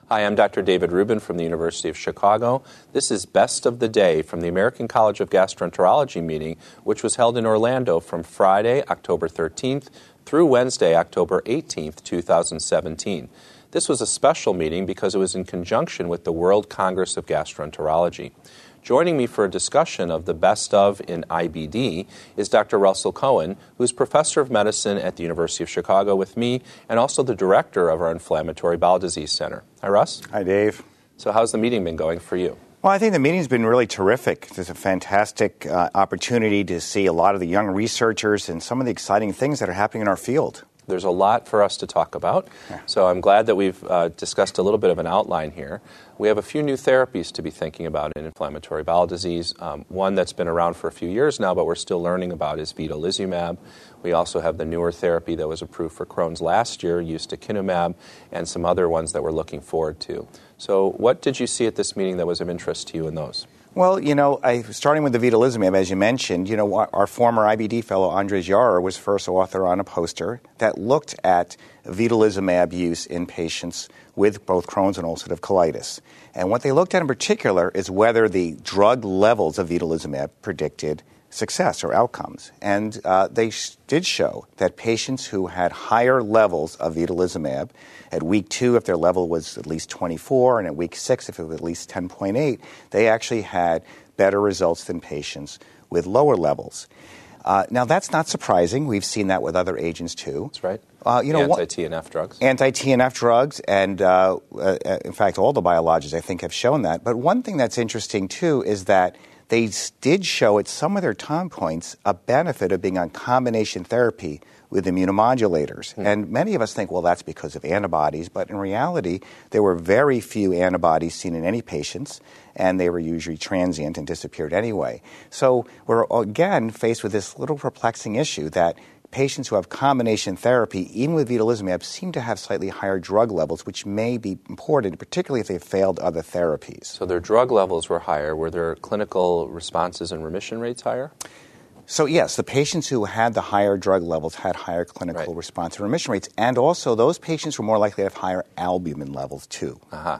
Hi, I'm Dr. David Rubin from the University of Chicago. This is Best of the Day from the American College of Gastroenterology meeting, which was held in Orlando from Friday, October 13th through Wednesday, October 18th, 2017. This was a special meeting because it was in conjunction with the World Congress of Gastroenterology. Joining me for a discussion of the best of in IBD is Dr. Russell Cohen, who's professor of medicine at the University of Chicago with me and also the director of our Inflammatory Bowel Disease Center. Hi, Russ. Hi, Dave. So how's the meeting been going for you? Well, I think the meeting's been really terrific. There's a fantastic opportunity to see a lot of the young researchers and some of the exciting things that are happening in our field. There's a lot for us to talk about, so I'm glad that we've discussed a little bit of an outline here. We have a few new therapies to be thinking about in inflammatory bowel disease. One that's been around for a few years now, but we're still learning about, is vedolizumab. We also have the newer therapy that was approved for Crohn's last year, ustekinumab, and some other ones that we're looking forward to. So what did you see at this meeting that was of interest to you in those? Well, starting with the vedolizumab, as you mentioned, our former IBD fellow, Andres Yarrer, was first author on a poster that looked at vedolizumab use in patients with both Crohn's and ulcerative colitis. And what they looked at in particular is whether the drug levels of vedolizumab predicted success or outcomes. And they did show that patients who had higher levels of vedolizumab at week 2, if their level was at least 24, and at week 6, if it was at least 10.8, they actually had better results than patients with lower levels. Now, that's not surprising. We've seen that with other agents, too. That's right. Anti-TNF drugs. Anti-TNF drugs, and in fact, all the biologics, I think, have shown that. But one thing that's interesting, too, is that they did show at some of their time points a benefit of being on combination therapy with immunomodulators. And many of us think, well, that's because of antibodies. But in reality, there were very few antibodies seen in any patients, and they were usually transient and disappeared anyway. So we're, again, faced with this little perplexing issue that patients who have combination therapy, even with vedolizumab, seem to have slightly higher drug levels, which may be important, particularly if they've failed other therapies. So their drug levels were higher. Were their clinical responses and remission rates higher? So, yes, the patients who had the higher drug levels had higher clinical response and remission rates, and also those patients were more likely to have higher albumin levels, too.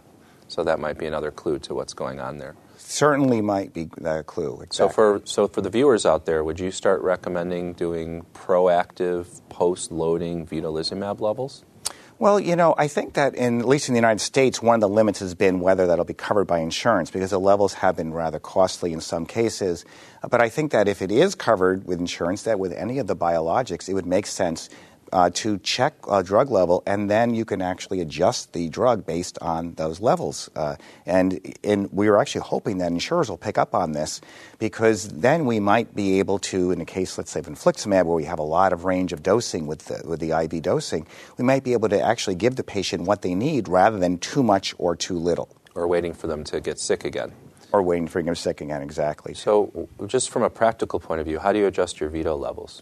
So that might be another clue to what's going on there. Certainly might be a clue. Exactly. So for the viewers out there, would you start recommending doing proactive post-loading vedolizumab levels? Well, I think that at least in the United States, one of the limits has been whether that'll be covered by insurance, because the levels have been rather costly in some cases. But I think that if it is covered with insurance, that with any of the biologics, it would make sense to check a drug level, and then you can actually adjust the drug based on those levels. And we are actually hoping that insurers will pick up on this, because then we might be able to, in a case, let's say, of infliximab, where we have a lot of range of dosing with the IV dosing, we might be able to actually give the patient what they need rather than too much or too little. Or waiting for them to get sick again. Or waiting for them to get sick again, exactly. So just from a practical point of view, how do you adjust your vedo levels?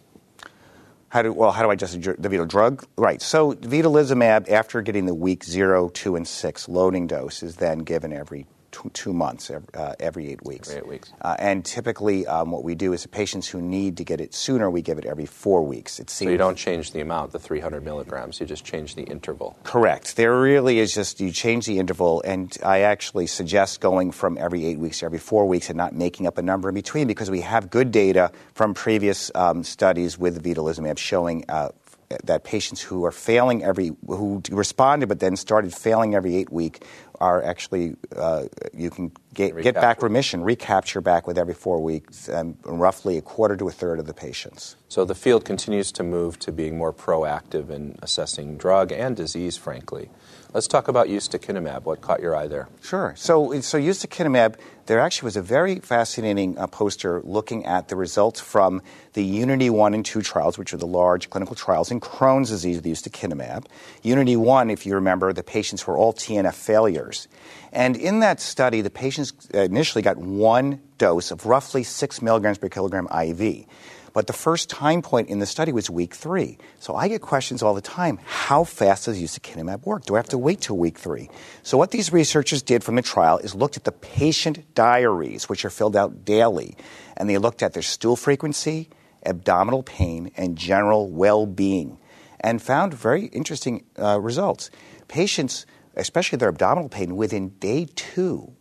How do I adjust the vedo drug? Right. So vedolizumab, after getting the week 0, 2, and 6 loading dose, is then given every 2 months, every 8 weeks. Every 8 weeks. And typically what we do is the patients who need to get it sooner, we give it every 4 weeks. So you don't change the amount, the 300 milligrams, you just change the interval. Correct. There really is just, you change the interval, and I actually suggest going from every 8 weeks to every 4 weeks and not making up a number in between, because we have good data from previous studies with vedolizumab showing that patients who are failing who responded but then started failing every 8 week are actually, you can get back remission, recapture back with every 4 weeks, and roughly a quarter to a third of the patients. So the field continues to move to being more proactive in assessing drug and disease, frankly. Let's talk about ustekinumab. What caught your eye there? Sure. So ustekinumab, there actually was a very fascinating poster looking at the results from the Unity 1 and 2 trials, which are the large clinical trials in Crohn's disease with ustekinumab. Unity 1, if you remember, the patients were all TNF failures. And in that study, the patients initially got one dose of roughly 6 milligrams per kilogram IV. But the first time point in the study was week 3. So I get questions all the time, how fast does ustekinumab work? Do I have to wait till week 3? So what these researchers did from the trial is looked at the patient diaries, which are filled out daily. And they looked at their stool frequency, abdominal pain, and general well-being, and found very interesting results. Patients especially their abdominal pain, within day two,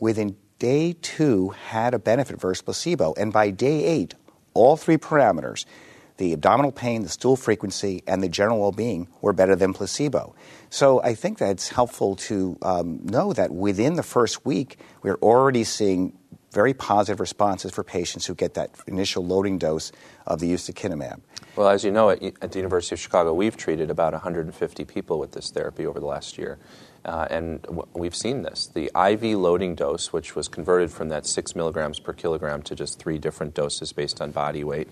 had a benefit versus placebo. And by day 8, all 3 parameters, the abdominal pain, the stool frequency, and the general well-being were better than placebo. So I think that it's helpful to know that within the first week, we're already seeing very positive responses for patients who get that initial loading dose of the ustekinumab. Well, as you know, at the University of Chicago, we've treated about 150 people with this therapy over the last year. And we've seen this. The IV loading dose, which was converted from that 6 milligrams per kilogram to just 3 different doses based on body weight,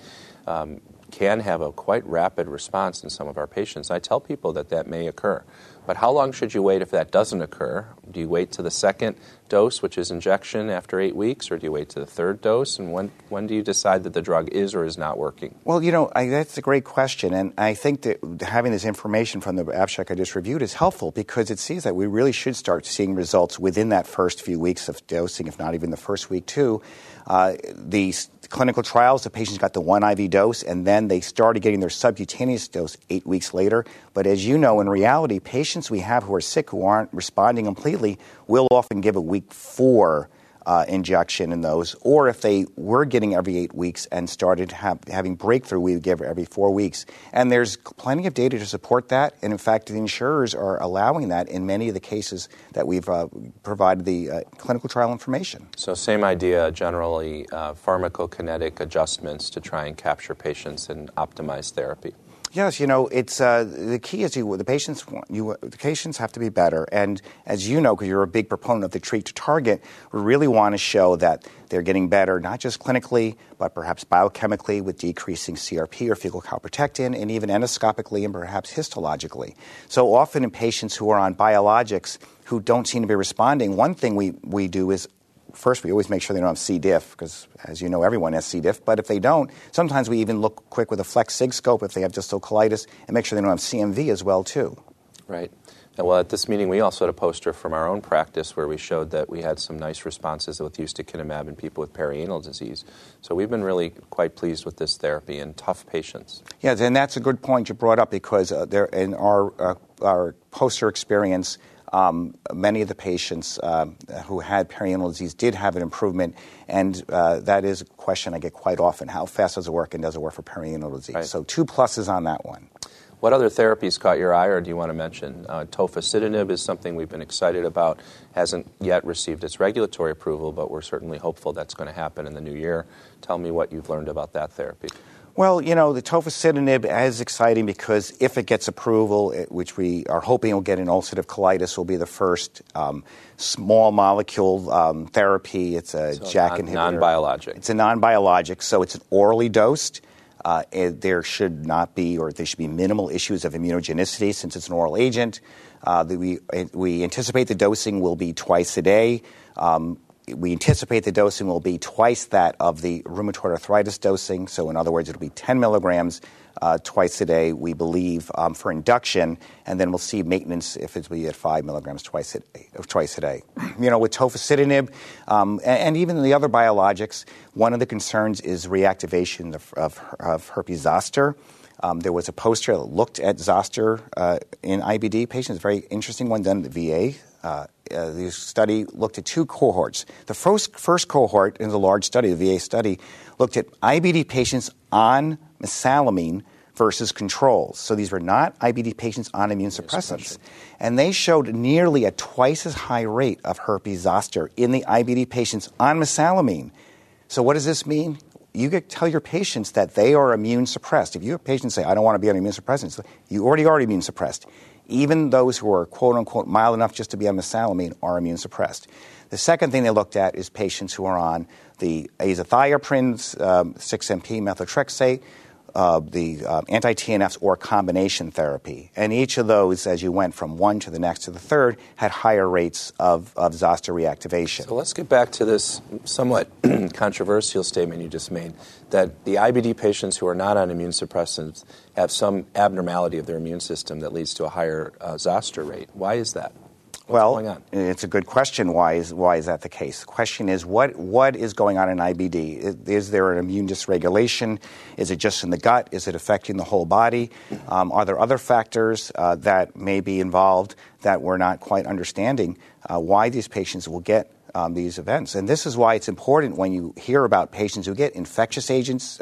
can have a quite rapid response in some of our patients. I tell people that may occur. But how long should you wait if that doesn't occur? Do you wait to the second dose, which is injection, after 8 weeks, or do you wait to the third dose? And when do you decide that the drug is or is not working? Well, that's a great question. And I think that having this information from the abstract I just reviewed is helpful because it sees that we really should start seeing results within that first few weeks of dosing, if not even the first week, too. The clinical trials, the patients got the 1 IV dose, and then they started getting their subcutaneous dose 8 weeks later. But as you know, in reality, patients we have who are sick, who aren't responding completely, will often give a week 4 injection in those. Or if they were getting every 8 weeks and started having breakthrough, we would give every 4 weeks. And there's plenty of data to support that. And in fact, the insurers are allowing that in many of the cases that we've provided the clinical trial information. So same idea, generally pharmacokinetic adjustments to try and capture patients and optimize therapy. Yes, it's the key is the patients have to be better, and as you know, because you're a big proponent of the treat to target, we really want to show that they're getting better, not just clinically, but perhaps biochemically with decreasing CRP or fecal calprotectin, and even endoscopically and perhaps histologically. So often in patients who are on biologics who don't seem to be responding, one thing we do is first, we always make sure they don't have C. diff, because, as you know, everyone has C. diff. But if they don't, sometimes we even look quick with a flex sig scope if they have distal colitis and make sure they don't have CMV as well, too. Right. And well, at this meeting, we also had a poster from our own practice where we showed that we had some nice responses with ustekinumab in people with perianal disease. So we've been really quite pleased with this therapy in tough patients. Yes, and that's a good point you brought up, because there in our poster experience, many of the patients who had perianal disease did have an improvement, and that is a question I get quite often. How fast does it work, and does it work for perianal disease? Right. So 2 pluses on that one. What other therapies caught your eye, or do you want to mention? Tofacitinib is something we've been excited about. Hasn't yet received its regulatory approval, but we're certainly hopeful that's going to happen in the new year. Tell me what you've learned about that therapy. Well, the tofacitinib is exciting because if it gets approval, which we are hoping will get in ulcerative colitis, will be the first small molecule therapy. It's a JAK inhibitor. Non-biologic. It's a non-biologic, so it's orally dosed. There should not be, or there should be minimal issues of immunogenicity since it's an oral agent. We anticipate the dosing will be twice a day. We anticipate the dosing will be twice that of the rheumatoid arthritis dosing. So in other words, it'll be 10 milligrams twice a day, we believe, for induction, and then we'll see maintenance if it'll be at 5 milligrams twice a day. With tofacitinib and even the other biologics, one of the concerns is reactivation of herpes zoster. There was a poster that looked at zoster in IBD patients, a very interesting one done at the VA. The study looked at 2 cohorts. The first cohort in the large study, the VA study, looked at IBD patients on mesalamine versus controls. So these were not IBD patients on immune suppressants. And they showed nearly a twice as high rate of herpes zoster in the IBD patients on mesalamine. So what does this mean? You tell your patients that they are immune suppressed. If you have patients say, I don't want to be on immune suppressants, you already are immune suppressed. Even those who are, quote-unquote, mild enough just to be on mesalamine are immune suppressed. The second thing they looked at is patients who are on the azathioprine, 6-MP methotrexate, the anti-TNFs, or combination therapy. And each of those, as you went from one to the next to the third, had higher rates of zoster reactivation. So let's get back to this somewhat controversial statement you just made, that the IBD patients who are not on immune suppressants have some abnormality of their immune system that leads to a higher zoster rate. Why is that? What's going on? It's a good question. Why is that the case? The question is, what is going on in IBD? Is there an immune dysregulation? Is it just in the gut? Is it affecting the whole body? Are there other factors that may be involved that we're not quite understanding why these patients will get these events? And this is why it's important when you hear about patients who get infections,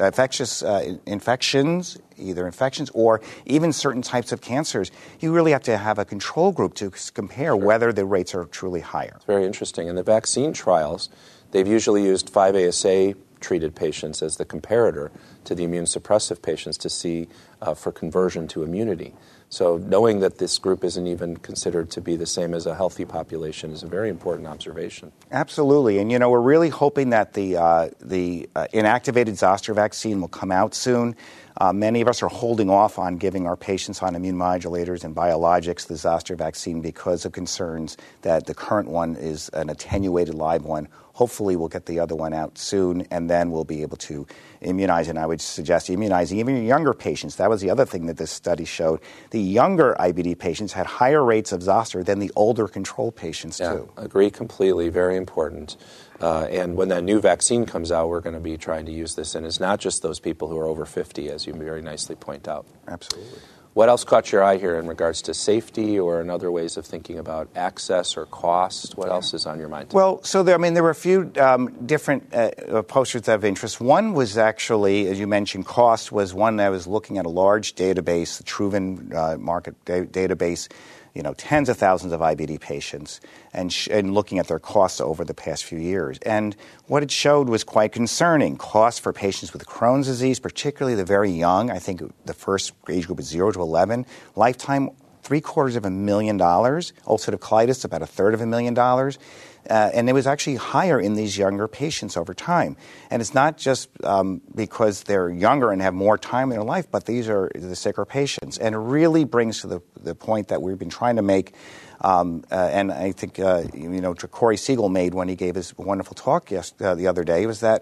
either infections or even certain types of cancers, you really have to have a control group to compare whether the rates are truly higher. It's very interesting. In the vaccine trials, they've usually used 5-ASA treated patients as the comparator to the immune suppressive patients to see for conversion to immunity. So knowing that this group isn't even considered to be the same as a healthy population is a very important observation. Absolutely. And, we're really hoping that the inactivated zoster vaccine will come out soon. Many of us are holding off on giving our patients on immune modulators and biologics the zoster vaccine because of concerns that the current one is an attenuated live one. Hopefully we'll get the other one out soon, and then we'll be able to immunize. And I would suggest immunizing even younger patients. That was the other thing that this study showed. The younger IBD patients had higher rates of zoster than the older control patients, too. Agree completely. Very important. And when that new vaccine comes out, we're going to be trying to use this. And it's not just those people who are over 50, as you very nicely point out. Absolutely. What else caught your eye here in regards to safety or in other ways of thinking about access or cost? What else is on your mind? Well, so there were a few different posters of interest. One was actually, as you mentioned, cost was one that was looking at a large database, the Truven market database, tens of thousands of IBD patients and looking at their costs over the past few years. And what it showed was quite concerning. Costs for patients with Crohn's disease, particularly the very young, I think the first age group is 0 to 11, lifetime $750,000. Ulcerative colitis, about $350,000. And it was actually higher in these younger patients over time. And it's not just because they're younger and have more time in their life, but these are the sicker patients. And it really brings to the point that we've been trying to make, and I think, Corey Siegel made when he gave his wonderful talk the other day, was that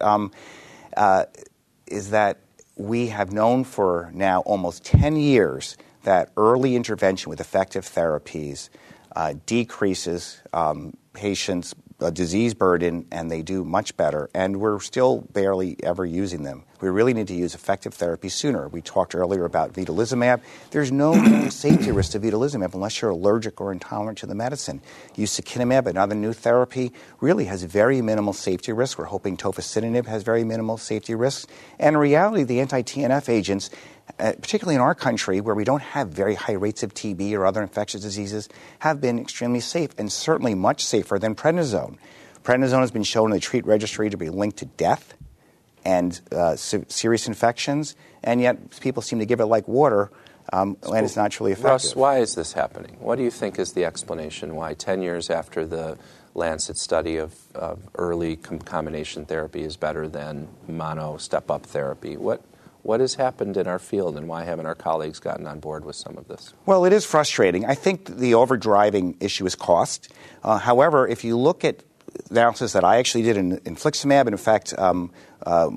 we have known for now almost 10 years that early intervention with effective therapies decreases patients' disease burden, and they do much better. And we're still barely ever using them. We really need to use effective therapy sooner. We talked earlier about vedolizumab. There's no safety risk to vedolizumab unless you're allergic or intolerant to the medicine. Ustekinumab, another new therapy, really has very minimal safety risks. We're hoping tofacitinib has very minimal safety risks. And in reality, the anti-TNF agents, particularly in our country where we don't have very high rates of TB or other infectious diseases, have been extremely safe and certainly much safer than prednisone. Prednisone has been shown in the TREAT registry to be linked to death and serious infections, and yet people seem to give it like water, and it's not truly effective. Russ, why is this happening? What do you think is the explanation why 10 years after the Lancet study of early combination therapy is better than mono step-up therapy? What has happened in our field, and why haven't our colleagues gotten on board with some of this? Well, it is frustrating. I think the overdriving issue is cost. However, if you look at analysis that I actually did in infliximab, and in fact, one of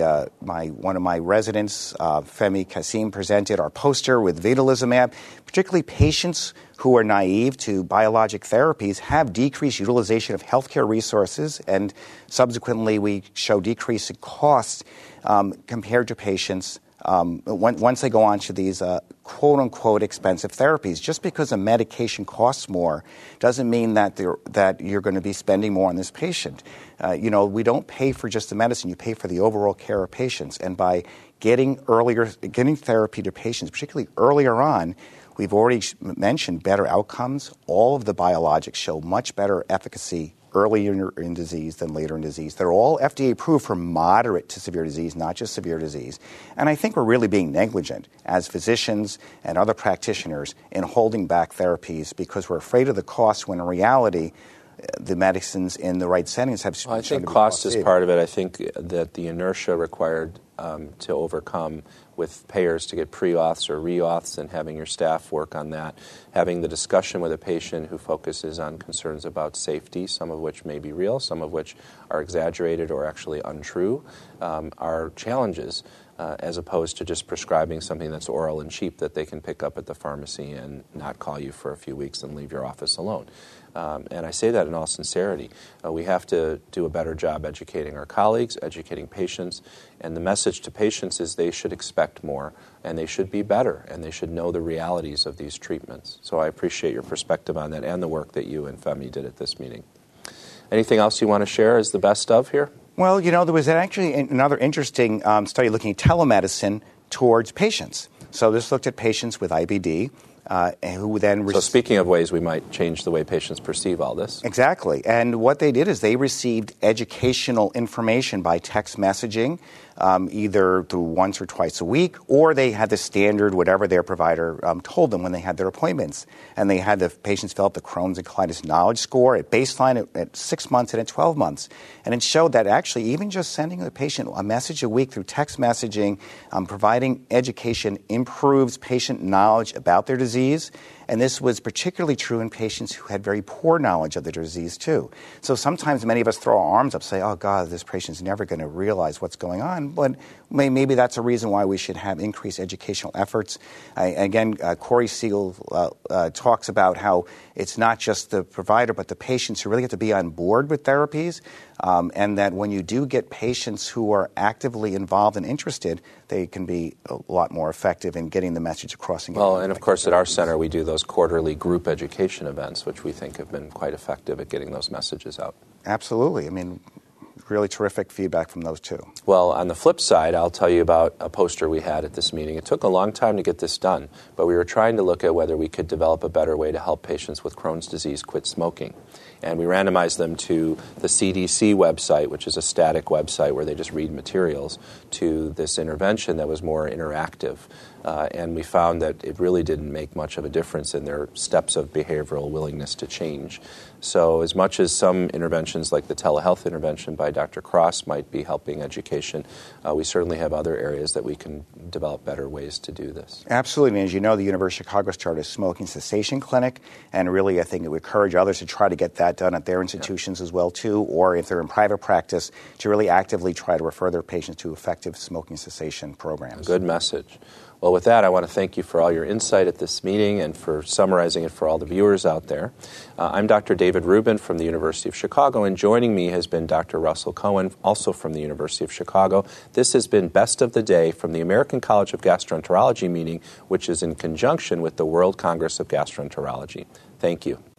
my residents, Femi Kassim, presented our poster with vedolizumab. Particularly patients who are naive to biologic therapies have decreased utilization of healthcare resources, and subsequently we show decrease in costs compared to patients once they go on to these quote-unquote expensive therapies. Just because a medication costs more doesn't mean that you're going to be spending more on this patient. We don't pay for just the medicine. You pay for the overall care of patients. And by getting therapy to patients, particularly earlier on, we've already mentioned better outcomes. All of the biologics show much better efficacy earlier in disease than later in disease. They're all FDA approved for moderate to severe disease, not just severe disease. And I think we're really being negligent as physicians and other practitioners in holding back therapies because we're afraid of the cost when in reality the medicines in the right settings have shown to be cost-saving. I think cost is part of it. I think that the inertia required to overcome with payers to get pre-auths or re-auths and having your staff work on that, having the discussion with a patient who focuses on concerns about safety, some of which may be real, some of which are exaggerated or actually untrue, are challenges. as opposed to just prescribing something that's oral and cheap that they can pick up at the pharmacy and not call you for a few weeks and leave your office alone. And I say that in all sincerity. We have to do a better job educating our colleagues, educating patients, and the message to patients is they should expect more, and they should be better, and they should know the realities of these treatments. So I appreciate your perspective on that and the work that you and Femi did at this meeting. Anything else you want to share as the best of here? Well, there was actually another interesting study looking at telemedicine towards patients. So this looked at patients with IBD who then... So speaking of ways we might change the way patients perceive all this. Exactly. And what they did is they received educational information by text messaging, either through once or twice a week, or they had the standard, whatever their provider told them when they had their appointments. And they had the patients fill out the Crohn's and colitis knowledge score at baseline at 6 months and at 12 months. And it showed that actually even just sending the patient a message a week through text messaging, providing education improves patient knowledge about their disease. And this was particularly true in patients who had very poor knowledge of the disease, too. So sometimes many of us throw our arms up, say, oh, God, this patient's never going to realize what's going on. But maybe that's a reason why we should have increased educational efforts. Corey Siegel talks about how it's not just the provider, but the patients who really get to be on board with therapies, and that when you do get patients who are actively involved and interested, they can be a lot more effective in getting the message across. And of course, at our center, we do those quarterly group education events, which we think have been quite effective at getting those messages out. Absolutely. I mean, really terrific feedback from those too. Well, on the flip side, I'll tell you about a poster we had at this meeting. It took a long time to get this done, but we were trying to look at whether we could develop a better way to help patients with Crohn's disease quit smoking. And we randomized them to the CDC website, which is a static website where they just read materials, to this intervention that was more interactive. And we found that it really didn't make much of a difference in their steps of behavioral willingness to change. So as much as some interventions like the telehealth intervention by Dr. Cross might be helping education, we certainly have other areas that we can develop better ways to do this. Absolutely. And as you know, the University of Chicago started a smoking cessation clinic, and really I think it would encourage others to try to get that done at their institutions as well, too, or if they're in private practice, to really actively try to refer their patients to effective smoking cessation programs. Good message. Well, with that, I want to thank you for all your insight at this meeting and for summarizing it for all the viewers out there. I'm Dr. David Rubin from the University of Chicago, and joining me has been Dr. Russell Cohen, also from the University of Chicago. This has been Best of the Day from the American College of Gastroenterology meeting, which is in conjunction with the World Congress of Gastroenterology. Thank you.